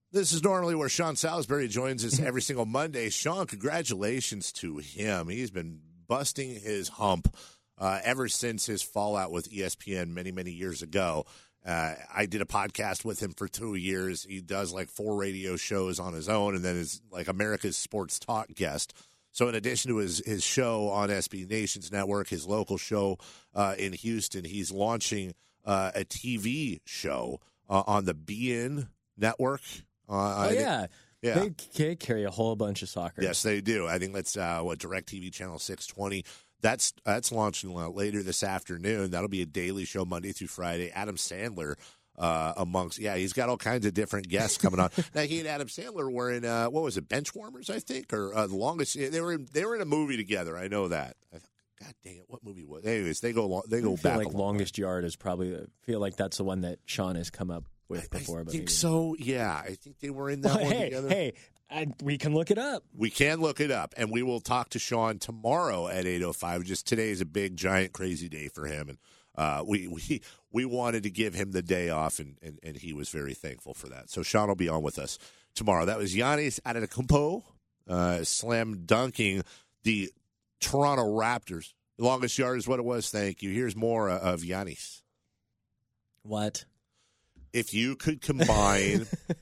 This is normally where Sean Salisbury joins us every single Monday. Sean, congratulations to him. He's been busting his hump ever since his fallout with ESPN many, many years ago. I did a podcast with him for 2 years. He does like 4 radio shows on his own and then is like America's sports talk guest. So in addition to his show on SB Nation's network, his local show in Houston, he's launching a TV show on the BN network. Yeah. They carry a whole bunch of soccer. Yes, they do. I think that's DirecTV Channel 620. That's launching later this afternoon. That'll be a daily show Monday through Friday. Adam Sandler he's got all kinds of different guests coming on. Now, he and Adam Sandler were in, Benchwarmers, I think, or the longest. They were in a movie together. I know that. God dang it, what movie was it? Anyways, they go back. Like Longest Yard is probably, I feel like that's the one that Sean has come up with before. I think so, yeah. I think they were in that one together. We can look it up. We can look it up, and we will talk to Sean tomorrow at 8:05. Just today is a big, giant, crazy day for him, and we wanted to give him the day off, and he was very thankful for that. So Sean will be on with us tomorrow. That was Giannis Antetokounmpo slam dunking the Toronto Raptors. The longest yard is what it was. Thank you. Here's more of Giannis. What? If you could combine,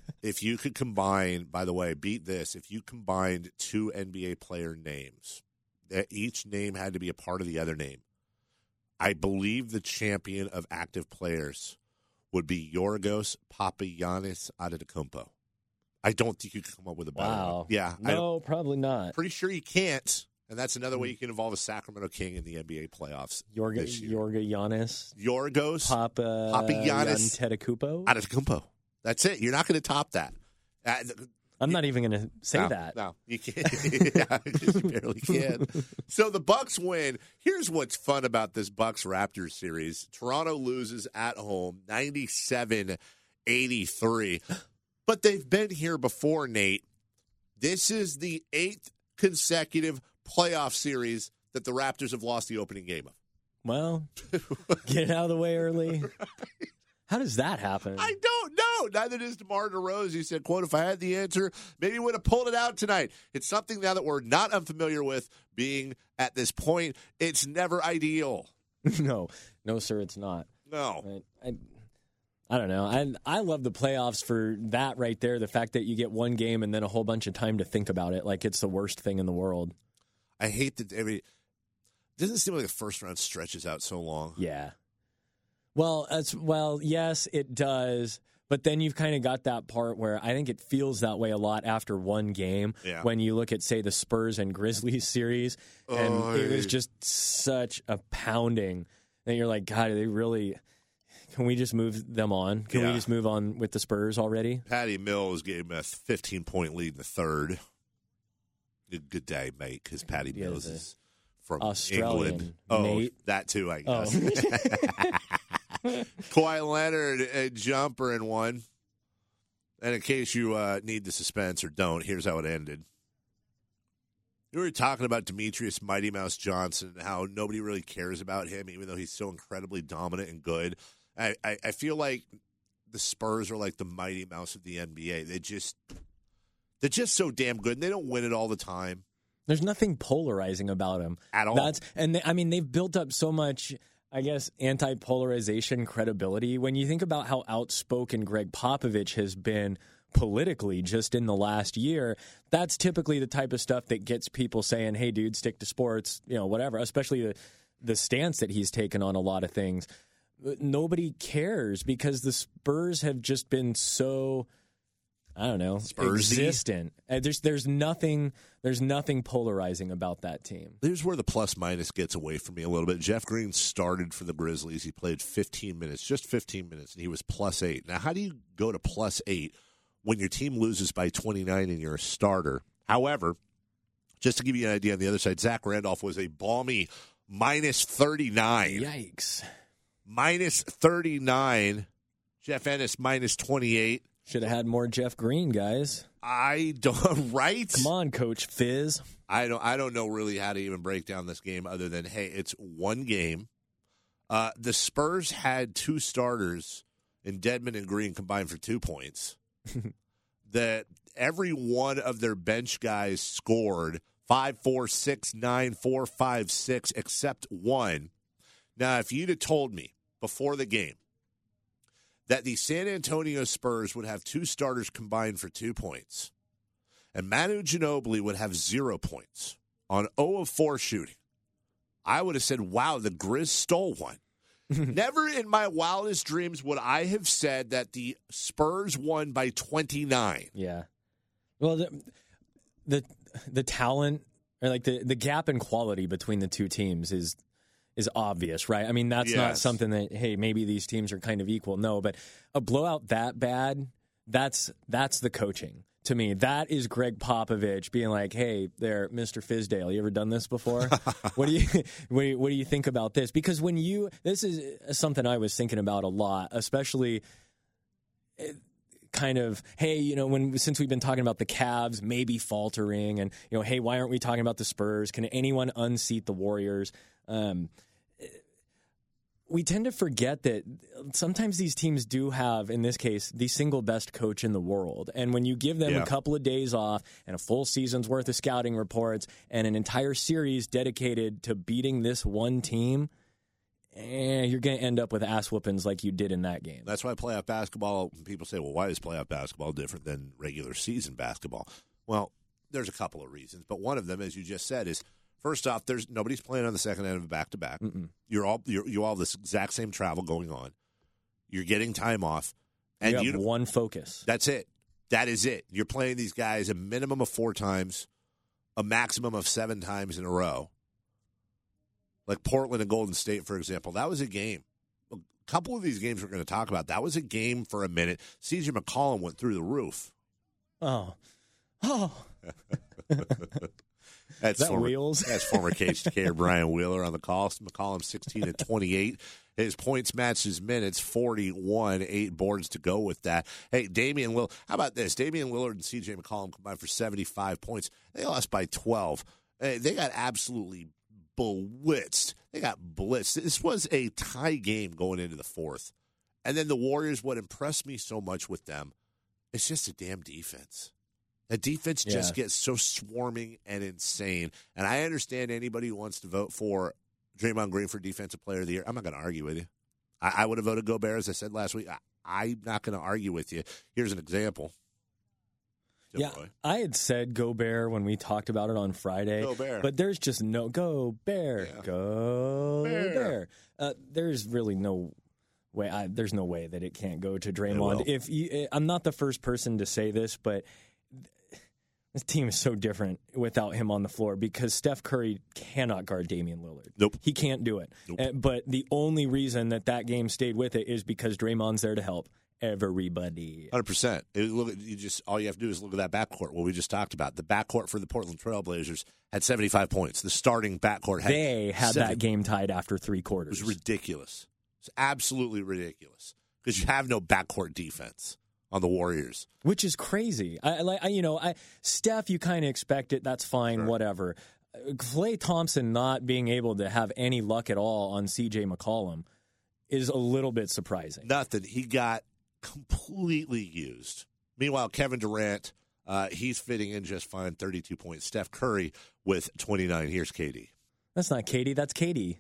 by the way, beat this. If you combined 2 NBA player names, that each name had to be a part of the other name, I believe the champion of active players would be Yorgos Papagiannis Antetokounmpo. I don't think you could come up with a better one. Yeah. No, probably not. Pretty sure you can't. And that's another way you can involve a Sacramento King in the NBA playoffs. Yorgos Papagiannis Antetokounmpo. That's it. You're not going to top that. I'm not even going to say that. No, you can't. Yeah, you barely can. So the Bucks win. Here's what's fun about this Bucks-Raptors series. Toronto loses at home 97-83. But they've been here before, Nate. This is the 8th consecutive playoff series that the Raptors have lost the opening game of. Well, get out of the way early. How does that happen? I don't know. Neither does DeMar DeRozan. He said, quote, if I had the answer, maybe would have pulled it out tonight. It's something now that we're not unfamiliar with being at this point. It's never ideal. No, sir, it's not. No. I don't know. I love the playoffs for that right there, the fact that you get one game and then a whole bunch of time to think about it like it's the worst thing in the world. I hate that it doesn't seem like the first round stretches out so long. Yeah. Well, yes, it does. But then you've kind of got that part where I think it feels that way a lot after one game. Yeah. When you look at, say, the Spurs and Grizzlies series, and it was just such a pounding. And you're like, God, are they really... Can we just move them on? Can we just move on with the Spurs already? Patty Mills gave him a 15-point lead in the third. Good day, mate, because Patty Mills is from Australian, England. mate. That too, I guess. Kawhi Leonard, a jumper in one. And in case you need the suspense or don't, here's how it ended. You were talking about Demetrius Mighty Mouse Johnson and how nobody really cares about him, even though he's so incredibly dominant and good. I feel like the Spurs are like the Mighty Mouse of the NBA. They're just so damn good, and they don't win it all the time. There's nothing polarizing about him at all. They've built up so much, I guess, anti-polarization credibility. When you think about how outspoken Greg Popovich has been politically just in the last year, that's typically the type of stuff that gets people saying, hey, dude, stick to sports, whatever, especially the stance that he's taken on a lot of things. Nobody cares because the Spurs have just been so... I don't know. Spursy. Existent. There's nothing polarizing about that team. Here's where the plus minus gets away from me a little bit. Jeff Green started for the Grizzlies. He played 15 minutes, just 15 minutes, and he was +8. Now, how do you go to +8 when your team loses by 29 and you're a starter? However, just to give you an idea on the other side, Zach Randolph was a balmy -39. Yikes. -39. Jeff Ennis -28. Should have had more Jeff Green, guys. I don't. Right? Come on, Coach Fizz. I don't know really how to even break down this game other than, hey, it's one game. The Spurs had 2 starters in Dedmon and Green combined for 2 points. that every one of their bench guys scored 5, 4, 6, 9, 4, 5, 6, except one. Now, if you'd have told me before the game that the San Antonio Spurs would have 2 starters combined for 2 points and Manu Ginobili would have 0 points on 0 of 4 shooting, I would have said, wow, the Grizz stole one. Never in my wildest dreams would I have said that the Spurs won by 29. Yeah. Well, the talent, or like the gap in quality between the two teams is obvious, right? I mean, that's not something that, hey, maybe these teams are kind of equal. No, but a blowout that bad, that's the coaching. To me, that is Greg Popovich being like, "Hey, there, Mr. Fizdale, you ever done this before? What do you think about this?" Because this is something I was thinking about a lot, especially kind of, hey, since we've been talking about the Cavs maybe faltering, and hey, why aren't we talking about the Spurs? Can anyone unseat the Warriors? We tend to forget that sometimes these teams do have, in this case, the single best coach in the world. And when you give them a couple of days off and a full season's worth of scouting reports and an entire series dedicated to beating this one team, you're going to end up with ass whoopings like you did in that game. That's why playoff basketball, people say, well, why is playoff basketball different than regular season basketball? Well, there's a couple of reasons. But one of them, as you just said, is first off, nobody's playing on the second end of a back-to-back. You all have this exact same travel going on. You're getting time off. And you have one focus. That's it. That is it. You're playing these guys a minimum of 4 times, a maximum of 7 times in a row. Like Portland and Golden State, for example. That was a game. A couple of these games we're going to talk about, that was a game for a minute. CJ McCollum went through the roof. Oh. That's Wheels? That's former KHTK Brian Wheeler on the call. McCollum 16 and 28. His points matched his minutes, 41, 8 boards to go with that. Hey, Damian Lillard. How about this? Damian Lillard and CJ McCollum combined for 75 points. They lost by 12. They got absolutely blitzed. They got blitzed. This was a tie game going into the fourth. And then the Warriors, what impressed me so much with them, it's just a damn defense. That defense just gets so swarming and insane. And I understand anybody who wants to vote for Draymond Green for Defensive Player of the Year. I'm not going to argue with you. I would have voted Gobert, as I said last week. I'm not going to argue with you. Here's an example. I had said Gobert when we talked about it on Friday. Gobert. But there's just no Gobert. Yeah. Gobert. There's really no way. There's no way that it can't go to Draymond. I'm not the first person to say this, but this team is so different without him on the floor because Steph Curry cannot guard Damian Lillard. Nope. He can't do it. Nope. But the only reason that game stayed with it is because Draymond's there to help everybody. 100%. All you have to do is look at that backcourt, what we just talked about. The backcourt for the Portland Trailblazers had 75 points. The starting backcourt had that game tied after 3 quarters. It was ridiculous. It's absolutely ridiculous because you have no backcourt defense on the Warriors, which is crazy. Steph, you kind of expect it. That's fine, sure. Whatever. Klay Thompson not being able to have any luck at all on C.J. McCollum is a little bit surprising. Nothing. He got completely used. Meanwhile, Kevin Durant, he's fitting in just fine. 32 points. Steph Curry with 29. Here's KD. That's not KD. That's KD.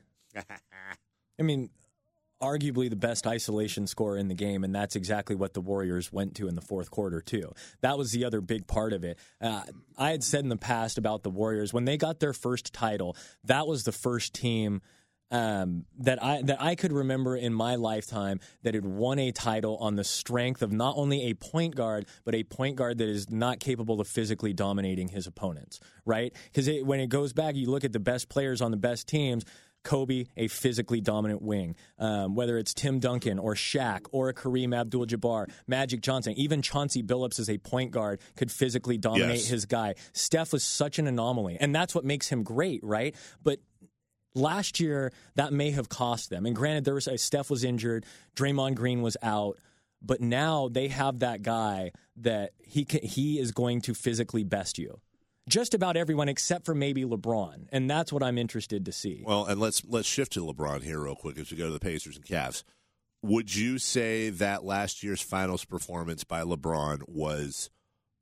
I mean, arguably the best isolation scorer in the game, and that's exactly what the Warriors went to in the fourth quarter, too. That was the other big part of it. I had said in the past about the Warriors, when they got their first title, that was the first team that I could remember in my lifetime that had won a title on the strength of not only a point guard, but a point guard that is not capable of physically dominating his opponents, right? Because when it goes back, you look at the best players on the best teams, Kobe, a physically dominant wing, whether it's Tim Duncan or Shaq or a Kareem Abdul-Jabbar, Magic Johnson, even Chauncey Billups as a point guard could physically dominate his guy. Steph was such an anomaly, and that's what makes him great, right? But last year, that may have cost them. And granted, Steph was injured, Draymond Green was out, but now they have that guy that he is going to physically best you. Just about everyone except for maybe LeBron, and that's what I'm interested to see. Well, and let's shift to LeBron here real quick as we go to the Pacers and Cavs. Would you say that last year's finals performance by LeBron was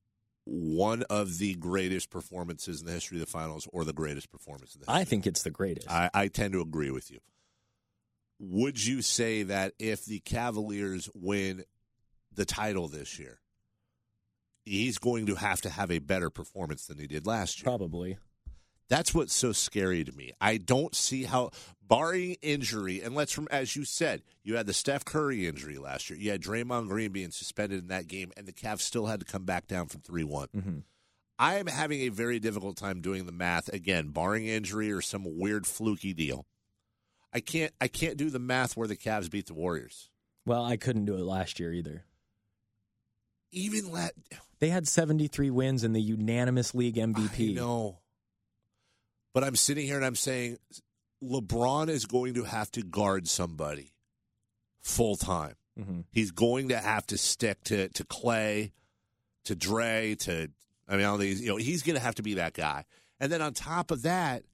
one of the greatest performances in the history of the finals or the greatest performance in the history? I think it's the greatest. I tend to agree with you. Would you say that if the Cavaliers win the title this year, he's going to have a better performance than he did last year? Probably. That's what's so scary to me. I don't see how, barring injury, and as you said, you had the Steph Curry injury last year. You had Draymond Green being suspended in that game, and the Cavs still had to come back down from 3-1. Mm-hmm. I am having a very difficult time doing the math, again, barring injury or some weird fluky deal. I can't do the math where the Cavs beat the Warriors. Well, I couldn't do it last year either. They had 73 wins and the unanimous league MVP. I know. But I'm sitting here and I'm saying LeBron is going to have to guard somebody full time. Mm-hmm. He's going to have to stick to Clay, to Dre, all these. He's going to have to be that guy. And then on top of that,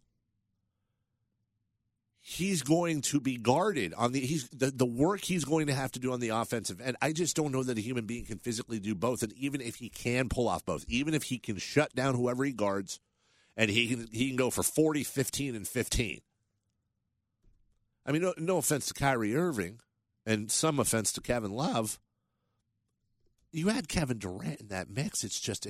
he's going to be guarded on the work he's going to have to do on the offensive end. I just don't know that a human being can physically do both. And even if he can pull off both, even if he can shut down whoever he guards, and he can go for 40, 15, and 15. I mean, no offense to Kyrie Irving, and some offense to Kevin Love. You had Kevin Durant in that mix. It's just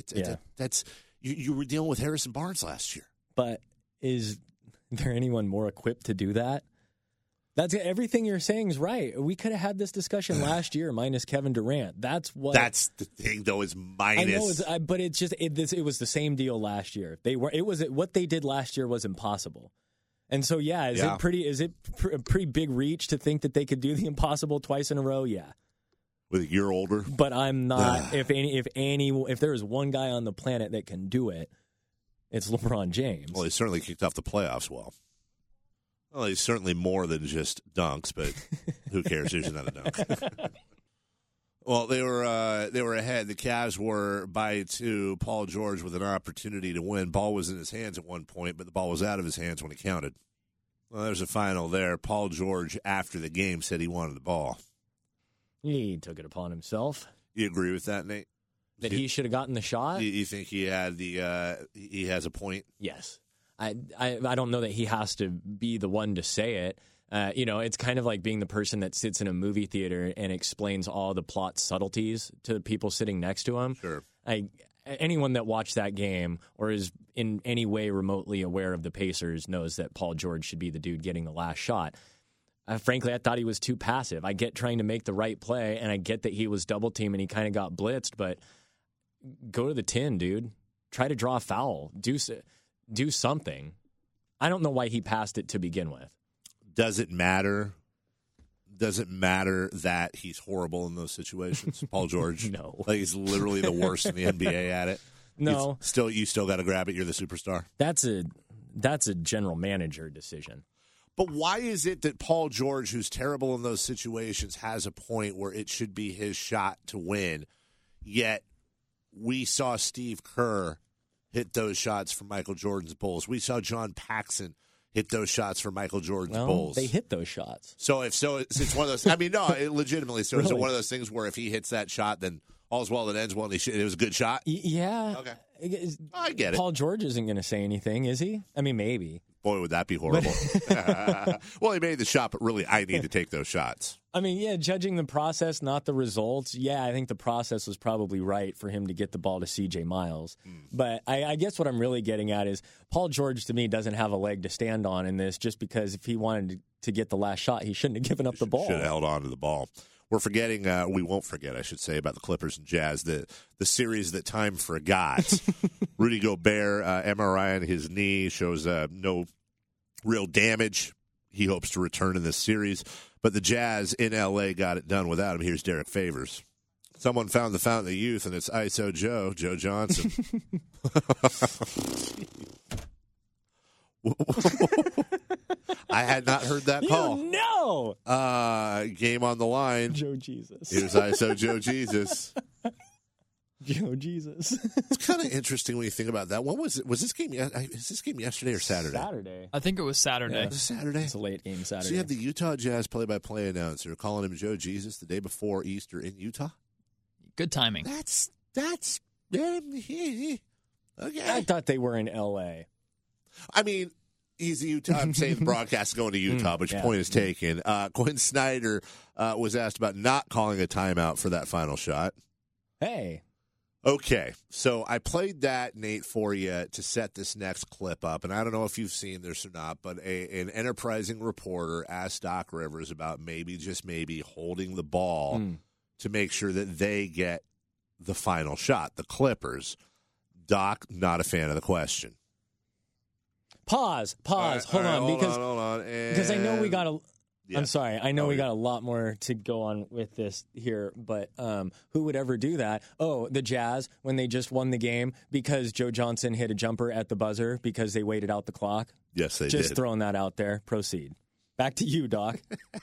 you were dealing with Harrison Barnes last year. But is there anyone more equipped to do that? That's everything you're saying is right. We could have had this discussion last year, minus Kevin Durant. That's the thing, though, is minus. I know, but it's just it was the same deal last year. What they did last year was impossible, and so is it a pretty big reach to think that they could do the impossible twice in a row? Yeah, with a year older. But I'm not. if there is one guy on the planet that can do it, it's LeBron James. Well, he certainly kicked off the playoffs well. Well, he's certainly more than just dunks, but who cares? There's another dunk. Well, they were ahead. The Cavs were by 2. Paul George with an opportunity to win. Ball was in his hands at one point, but the ball was out of his hands when it counted. Well, there's a final there. Paul George, after the game, said he wanted the ball. He took it upon himself. You agree with that, Nate? That he should have gotten the shot? You think he has a point? Yes. I don't know that he has to be the one to say it. It's kind of like being the person that sits in a movie theater and explains all the plot subtleties to the people sitting next to him. Sure. Anyone that watched that game or is in any way remotely aware of the Pacers knows that Paul George should be the dude getting the last shot. Frankly, I thought he was too passive. I get trying to make the right play, and I get that he was double teamed and he kind of got blitzed, but go to the 10, dude. Try to draw a foul. Do something. I don't know why he passed it to begin with. Does it matter? Does it matter that he's horrible in those situations? Paul George? No. Like he's literally the worst in the NBA at it? No. You still got to grab it. You're the superstar. That's a general manager decision. But why is it that Paul George, who's terrible in those situations, has a point where it should be his shot to win, yet we saw Steve Kerr hit those shots for Michael Jordan's Bulls. We saw John Paxson hit those shots for Michael Jordan's Bulls. They hit those shots. It's one of those. I mean, no, legitimately. So really? Is it one of those things where if he hits that shot, then all's well that ends well, and it was a good shot? Yeah. Okay. I get it. Paul George isn't going to say anything, is he? I mean, maybe. Boy, would that be horrible. Well, he made the shot, but really, I need to take those shots. I mean, yeah, judging the process, not the results, I think the process was probably right for him to get the ball to C.J. Miles. But I guess what I'm really getting at is Paul George, to me, doesn't have a leg to stand on in this just because if he wanted to get the last shot, he shouldn't have given up the ball. Should have held on to the ball. We're forgetting, we won't forget, I should say, about the Clippers and Jazz, the series that time forgot. Rudy Gobert, MRI on his knee, shows no real damage. He hopes to return in this series. But the Jazz in L.A. got it done without him. Here's Derek Favors. Someone found the fountain of youth, and it's ISO Joe Johnson. I had not heard that call. No. Game on the line. Joe Jesus. Here's ISO Joe Jesus. Joe Jesus. It's kind of interesting when you think about that. When was it? Was this game? Is this game yesterday or Saturday? Saturday. I think it was Saturday. Yeah. Was it Saturday? It's a late game Saturday. So you have the Utah Jazz play-by-play announcer calling him Joe Jesus the day before Easter in Utah. Good timing. That's Okay. I thought they were in L.A. I mean, he's Utah. I'm saying the broadcast is going to Utah, but your point is taken. Quinn Snyder was asked about not calling a timeout for that final shot. Hey. Okay, so I played that, Nate, for you to set this next clip up, and I don't know if you've seen this or not, but an enterprising reporter asked Doc Rivers about maybe, just maybe, holding the ball to make sure that they get the final shot, the Clippers. Doc, not a fan of the question. Pause. Hold on. Because I know we got a... Yeah. I'm sorry. I know we got a lot more to go on with this here, but who would ever do that? Oh, the Jazz, when they just won the game because Joe Johnson hit a jumper at the buzzer because they waited out the clock? Yes, they did. Just throwing that out there. Proceed. Back to you, Doc.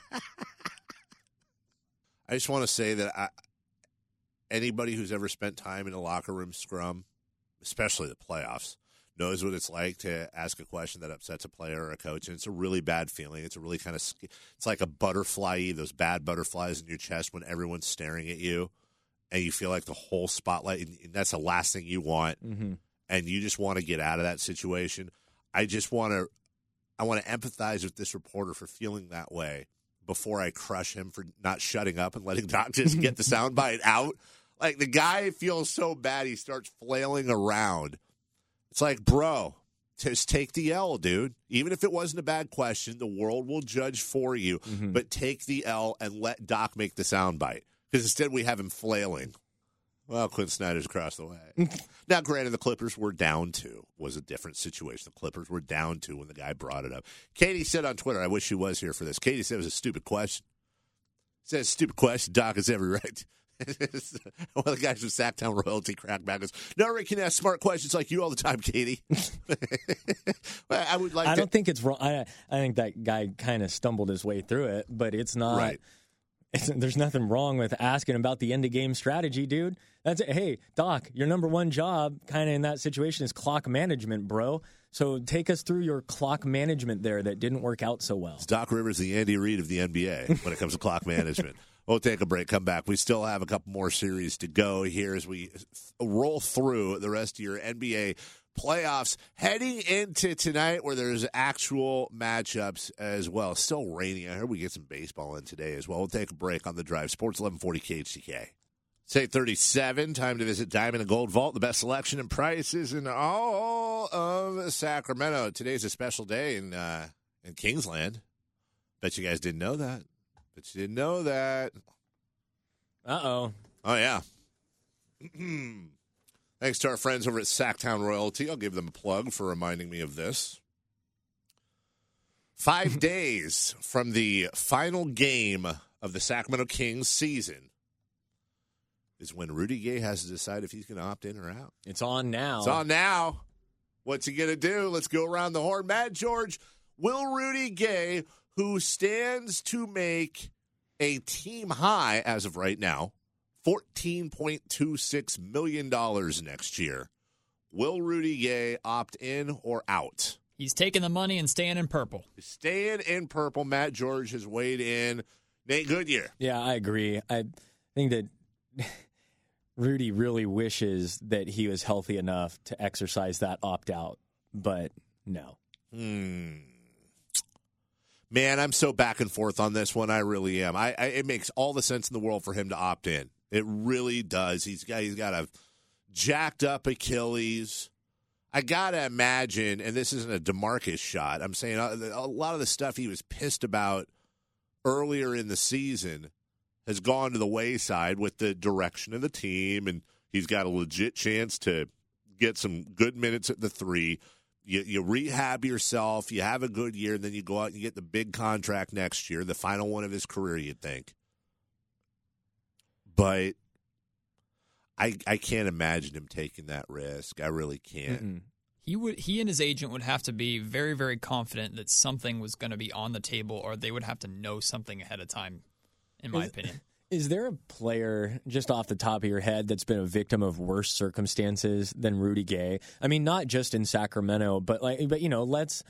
I just want to say that anybody who's ever spent time in a locker room scrum, especially the playoffs, knows what it's like to ask a question that upsets a player or a coach, and it's a really bad feeling. It's a really kind of, it's like a butterfly, those bad butterflies in your chest when everyone's staring at you, and you feel like the whole spotlight, and that's the last thing you want, and you just want to get out of that situation. I want to empathize with this reporter for feeling that way before I crush him for not shutting up and letting Doc just get the soundbite out. Like, the guy feels so bad, he starts flailing around. It's like, bro, just take the L, dude. Even if it wasn't a bad question, the world will judge for you. But take the L and let Doc make the soundbite. Because instead we have him flailing. Well, Quinn Snyder's across the way. Now, granted, the Clippers were down 2. Was a different situation. The Clippers were down 2 when the guy brought it up. Katie said on Twitter, I wish she was here for this. Katie said it was a stupid question. Said, stupid question. Doc has every right. One of the guys from Sacktown Royalty cracked back goes, no, Rick can ask smart questions like you all the time, Katie. I don't think it's wrong. I think that guy kind of stumbled his way through it, but it's not. Right. There's nothing wrong with asking about the end of game strategy, dude. That's it. Hey, Doc, your number one job kind of in that situation is clock management, bro. So take us through your clock management there that didn't work out so well. It's Doc Rivers, the Andy Reid of the NBA when it comes to clock management. We'll take a break, come back. We still have a couple more series to go here as we roll through the rest of your NBA playoffs, heading into tonight where there's actual matchups as well. Still raining. I heard we get some baseball in today as well. We'll take a break on the drive. Sports 1140 KHTK. It's 8:37. Time to visit Diamond and Gold Vault, the best selection and prices in all of Sacramento. Today's a special day in Kingsland. Bet you guys didn't know that. But you didn't know that. Uh-oh. Oh, yeah. Thanks to our friends over at Sacktown Royalty. I'll give them a plug for reminding me of this. 5 days from the final game of the Sacramento Kings season is when Rudy Gay has to decide if he's going to opt in or out. It's on now. It's on now. What's he going to do? Let's go around the horn. Matt George, will Rudy Gay, who stands to make a team high as of right now, $14.26 million next year. Will Rudy Gay opt in or out? He's taking the money and staying in purple. Staying in purple. Matt George has weighed in. Nate Goodyear. Yeah, I agree. I think that Rudy really wishes that he was healthy enough to exercise that opt-out, but no. Man, I'm so back and forth on this one. I really am. It makes all the sense in the world for him to opt in. It really does. He's got a jacked up Achilles. I gotta imagine, and this isn't a DeMarcus shot. I'm saying a lot of the stuff he was pissed about earlier in the season has gone to the wayside with the direction of the team, and he's got a legit chance to get some good minutes at the 3. You rehab yourself, you have a good year, and then you go out and you get the big contract next year, the final one of his career, you'd think. But I can't imagine him taking that risk. I really can't. He and his agent would have to be very, very confident that something was going to be on the table, or they would have to know something ahead of time, in my opinion. Is there a player, just off the top of your head, that's been a victim of worse circumstances than Rudy Gay? I mean, not just in Sacramento, but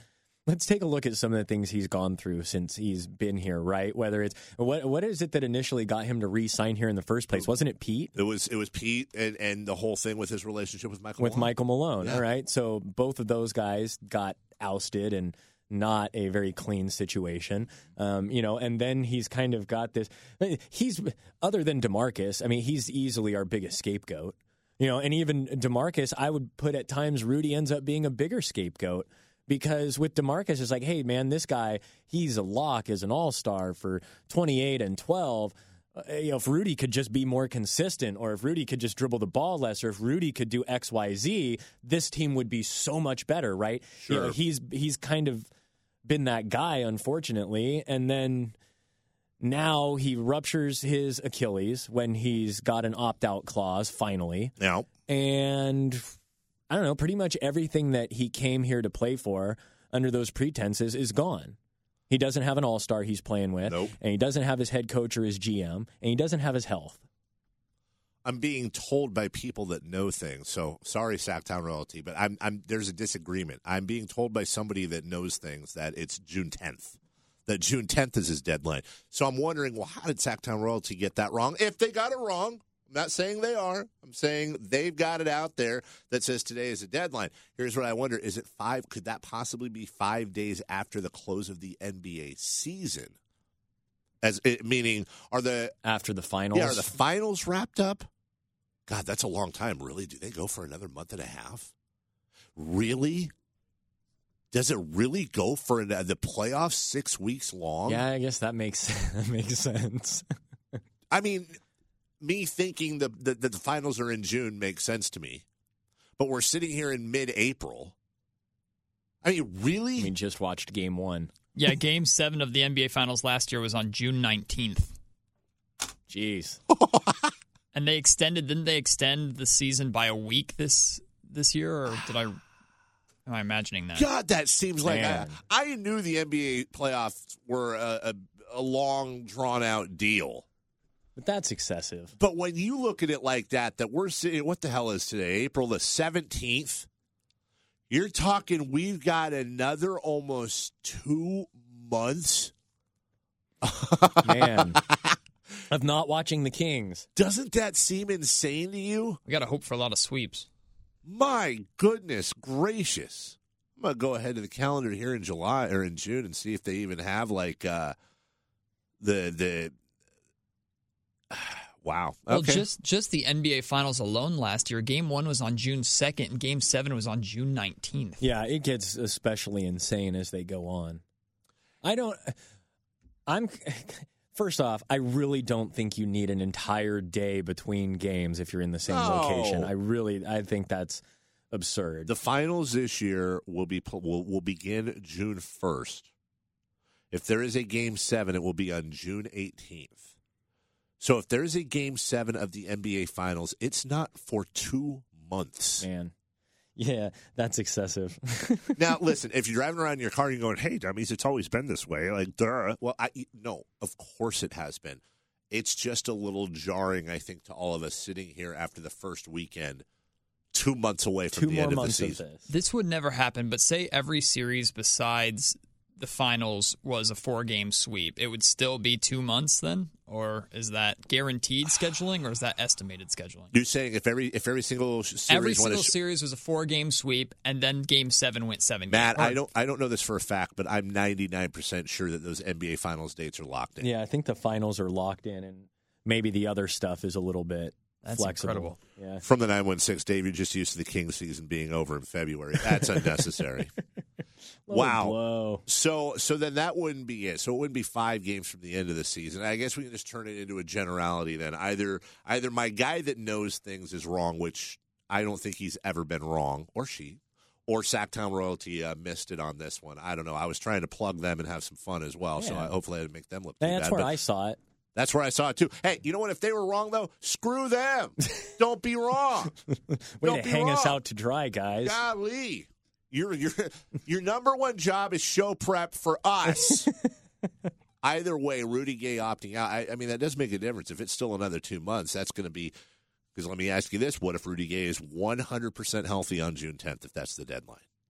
Let's take a look at some of the things he's gone through since he's been here, right? Whether it's what is it that initially got him to re-sign here in the first place? Wasn't it Pete? It was Pete and the whole thing with his relationship with Michael Malone. Michael Malone, yeah. All right. So both of those guys got ousted and not a very clean situation. And then he's kind of got this. He's other than DeMarcus. I mean, he's easily our biggest scapegoat. And even DeMarcus, I would put at times Rudy ends up being a bigger scapegoat. Because with DeMarcus, it's like, hey, man, this guy, he's a lock as an all-star for 28 and 12. If Rudy could just be more consistent, or if Rudy could just dribble the ball less, or if Rudy could do X, Y, Z, this team would be so much better, right? Sure. He's kind of been that guy, unfortunately. And then now he ruptures his Achilles when he's got an opt-out clause, finally. Now. And I don't know, pretty much everything that he came here to play for under those pretenses is gone. He doesn't have an all-star he's playing with, Nope. And he doesn't have his head coach or his GM, and he doesn't have his health. I'm being told by people that know things. So sorry, Sacktown Royalty, but there's a disagreement. I'm being told by somebody that knows things that it's June 10th. That June 10th is his deadline. So I'm wondering, well, how did Sacktown Royalty get that wrong? If they got it wrong. I'm not saying they are. I'm saying they've got it out there that says today is a deadline. Here's what I wonder. Is it 5? Could that possibly be 5 days after the close of the NBA season? Meaning, after the finals? Yeah, are the finals wrapped up? God, that's a long time. Really? Do they go for another month and a half? Really? Does it really go for the playoffs 6 weeks long? Yeah, I guess that makes sense. I mean, me thinking the finals are in June makes sense to me. But we're sitting here in mid-April. I mean, really? We just watched Game 1. Yeah, Game 7 of the NBA Finals last year was on June 19th. Jeez. And didn't they extend the season by a week this year, or am I imagining that? God, that seems like Man. I knew the NBA playoffs were a long, drawn-out deal. But that's excessive. But when you look at it like that we're sitting, what the hell is today? April the 17th? You're talking we've got another almost 2 months. Man. Of not watching the Kings. Doesn't that seem insane to you? We got to hope for a lot of sweeps. My goodness gracious. I'm going to go ahead to the calendar here in July or in June and see if they even have like the wow. Well, Okay. just the NBA Finals alone last year, Game 1 was on June 2nd, and Game 7 was on June 19th. Yeah, it gets especially insane as they go on. First off, I really don't think you need an entire day between games if you're in the same location. I think that's absurd. The finals this year will begin June 1st. If there is a Game 7, it will be on June 18th. So if there is a Game 7 of the NBA Finals, it's not for 2 months. Man. Yeah, that's excessive. Now, listen, if you're driving around in your car and you're going, hey, dummies, it's always been this way. Like, duh. Well, no, of course it has been. It's just a little jarring, I think, to all of us sitting here after the first weekend, 2 months away from the end of the season. This would never happen, but say every series besides the finals was a 4-game sweep, it would still be 2 months then? Or is that guaranteed scheduling, or is that estimated scheduling? You're saying if every single series was a 4-game sweep, and then Game 7 went 7 Matt, games. I don't know this for a fact, but I'm 99% sure that those NBA Finals dates are locked in. Yeah, I think the finals are locked in, and maybe the other stuff is a little bit flexible. Incredible. Yeah. From the 916, Dave, you're just used to the Kings season being over in February. That's unnecessary. Wow. Blow. So then that wouldn't be it. So it wouldn't be 5 games from the end of the season. I guess we can just turn it into a generality then. Either my guy that knows things is wrong, which I don't think he's ever been wrong, or she, or Sacktown Royalty missed it on this one. I don't know. I was trying to plug them and have some fun as well, so hopefully I didn't make them look too bad. That's where I saw it. That's where I saw it, too. Hey, you know what? If they were wrong, though, screw them. Don't be wrong. Way to hang us out to dry, guys. Golly. Your number one job is show prep for us. Either way, Rudy Gay opting out, I mean, that does make a difference. If it's still another 2 months, that's going to be – because let me ask you this. What if Rudy Gay is 100% healthy on June 10th if that's the deadline?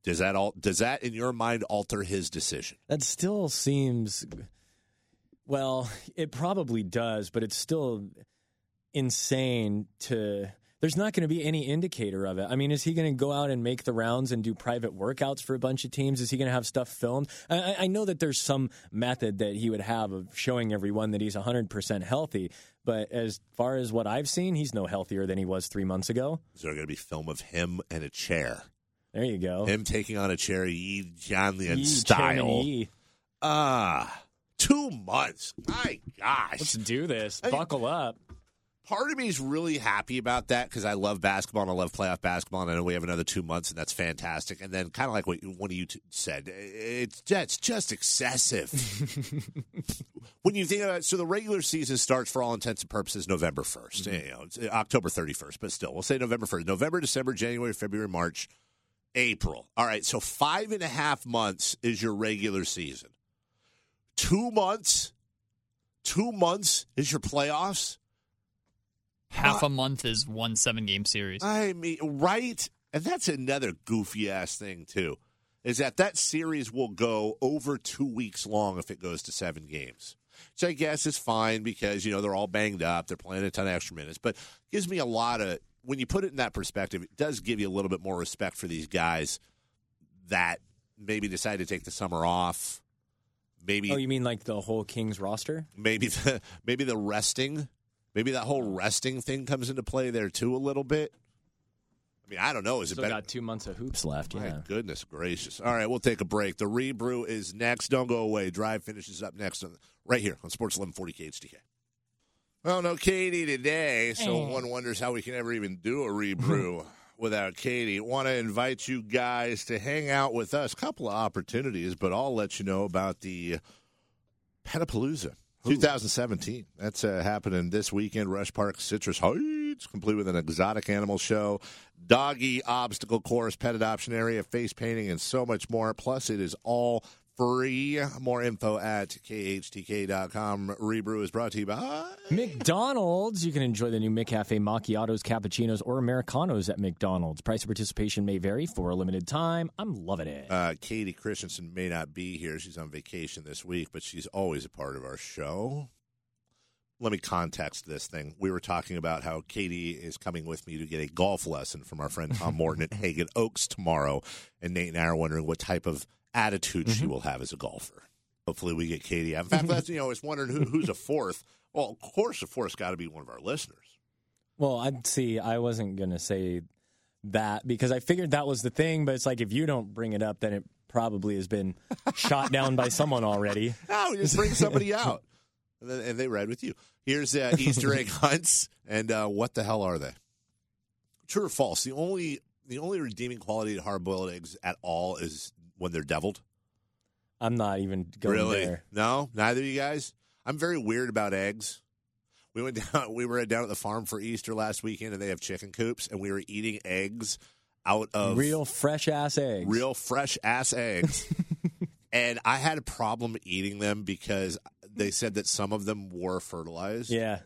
Does that in your mind alter his decision? That still seems, well, it probably does, but it's still insane to. There's not going to be any indicator of it. I mean, is he going to go out and make the rounds and do private workouts for a bunch of teams? Is he going to have stuff filmed? I know that there's some method that he would have of showing everyone that he's 100% healthy, but as far as what I've seen, he's no healthier than he was 3 months ago. Is there going to be film of him and a chair? There you go. Him taking on a chair, Yi Jianlian style. 2 months. My gosh. Let's do this. Buckle up. Part of me is really happy about that because I love basketball and I love playoff basketball, and I know we have another 2 months, and that's fantastic. And then kind of like what one of you said, it's just excessive. When you think about it, so the regular season starts for all intents and purposes November 1st. Mm-hmm. You know, it's October 31st, but still, we'll say November 1st. November, December, January, February, March, April. All right, so 5.5 months is your regular season. 2 months? 2 months is your playoffs? Half a month is 1 7-game series. I mean, right? And that's another goofy-ass thing, too, is that series will go over 2 weeks long if it goes to 7 games. Which I guess is fine because, you know, they're all banged up. They're playing a ton of extra minutes. But it gives me a lot of, when you put it in that perspective, it does give you a little bit more respect for these guys that maybe decide to take the summer off. Maybe. Oh, you mean like the whole Kings roster? Maybe the resting. Maybe that whole resting thing comes into play there, too, a little bit. I mean, I don't know. Is it Still better? got 2 months of hoops left, yeah. My goodness gracious. All right, we'll take a break. The Rebrew is next. Don't go away. Drive finishes up next right here on Sports 1140 KHTK. Well, no Katie today, so one wonders how we can ever even do a Rebrew without Katie. Want to invite you guys to hang out with us. Couple of opportunities, but I'll let you know about the Petapalooza. 2017. That's happening this weekend. Rush Park, Citrus Heights, complete with an exotic animal show, doggy obstacle course, pet adoption area, face painting, and so much more. Plus, it is all free. More info at KHTK.com. Rebrew is brought to you by McDonald's. You can enjoy the new McCafe macchiatos, cappuccinos, or Americanos at McDonald's. Price of participation may vary for a limited time. I'm loving it. Katie Christensen may not be here. She's on vacation this week, but she's always a part of our show. Let me context this thing. We were talking about how Katie is coming with me to get a golf lesson from our friend Tom Morton at Hagen Oaks tomorrow, and Nate and I are wondering what type of attitude she will have as a golfer. Hopefully we get Katie out. In fact, that's, I was wondering who's a fourth. Well, of course, the fourth's got to be one of our listeners. Well, I wasn't going to say that because I figured that was the thing, but it's like if you don't bring it up, then it probably has been shot down by someone already. No, just bring somebody out. And they ride with you. Here's Easter egg hunts, and what the hell are they? True or false? The only redeeming quality to hard-boiled eggs at all is when they're deviled. I'm not even going there. No, neither of you guys. I'm very weird about eggs. We were down at the farm for Easter last weekend, and they have chicken coops, and we were eating eggs out of real fresh ass eggs. Real fresh ass eggs, and I had a problem eating them because they said that some of them were fertilized. Yeah.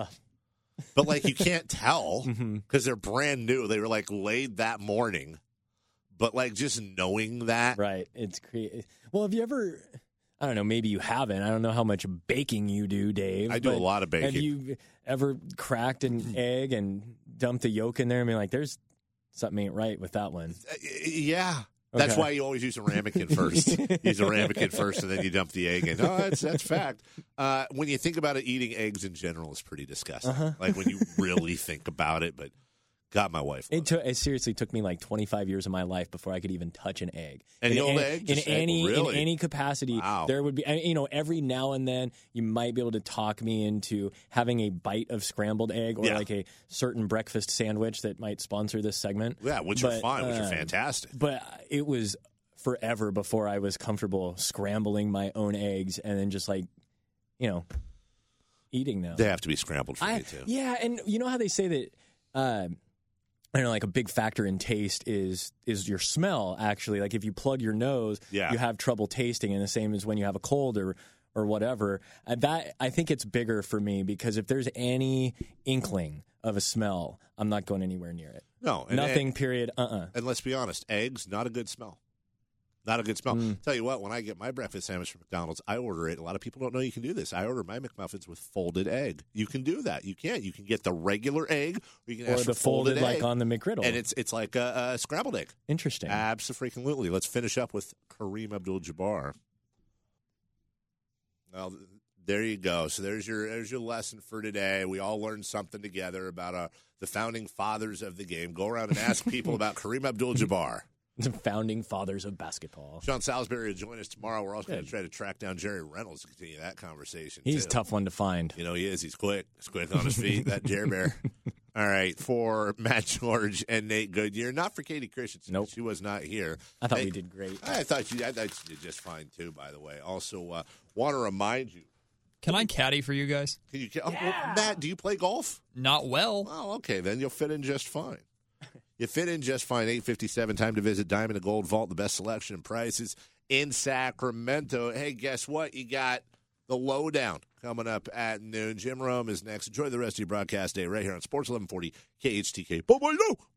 But, like, you can't tell because they're brand new. They were, like, laid that morning. But, like, just knowing that. Right. It's creative. Well, have you ever, I don't know, maybe you haven't. I don't know how much baking you do, Dave. I do a lot of baking. Have you ever cracked an egg and dumped the yolk in there and been like, there's something ain't right with that one? Yeah. That's why you always use a ramekin first. Use a ramekin first, and then you dump the egg in. Oh, that's fact. When you think about it, eating eggs in general is pretty disgusting. Like when you really think about it, but God, my wife. It seriously took me like 25 years of my life before I could even touch an egg. And the old egg? In any capacity, wow. There would be, every now and then you might be able to talk me into having a bite of scrambled egg or like a certain breakfast sandwich that might sponsor this segment. Yeah, which are fun, which are fantastic. But it was forever before I was comfortable scrambling my own eggs and then just like, eating them. They have to be scrambled for me too. Yeah, and you know how they say that I don't know, like a big factor in taste is your smell, actually. Like if you plug your nose, you have trouble tasting, and the same as when you have a cold or whatever. That I think it's bigger for me because if there's any inkling of a smell, I'm not going anywhere near it. No. Nothing, period, And let's be honest, eggs, not a good smell. Not a good smell. Tell you what, when I get my breakfast sandwich from McDonald's, I order it. A lot of people don't know you can do this. I order my McMuffins with folded egg. You can do that. You can. You can get the regular egg, or you can ask for the folded egg, like on the McGriddle. and it's like a scrambled egg. Interesting. Abso-freaking-lutely. Let's finish up with Kareem Abdul-Jabbar. Well, there you go. So there's your lesson for today. We all learned something together about the founding fathers of the game. Go around and ask people about Kareem Abdul-Jabbar. The founding fathers of basketball. Sean Salisbury will join us tomorrow. We're also going to try to track down Jerry Reynolds to continue that conversation. He's too. a tough one to find. You know, he is. He's quick. He's quick on his feet, that Jerry Bear. All right, for Matt George and Nate Goodyear. Not for Katie Christensen. Nope. She was not here. I thought we did great. I thought you did just fine, too, by the way. Also, want to remind you. Can I caddy for you guys? Can you? Well, Matt, do you play golf? Not well. Oh, okay. Then you'll fit in just fine. You fit in just fine. 8:57. Time to visit Diamond and Gold Vault. The best selection and prices in Sacramento. Hey, guess what? You got the lowdown coming up at noon. Jim Rome is next. Enjoy the rest of your broadcast day right here on Sports 1140 KHTK. Bye-bye now.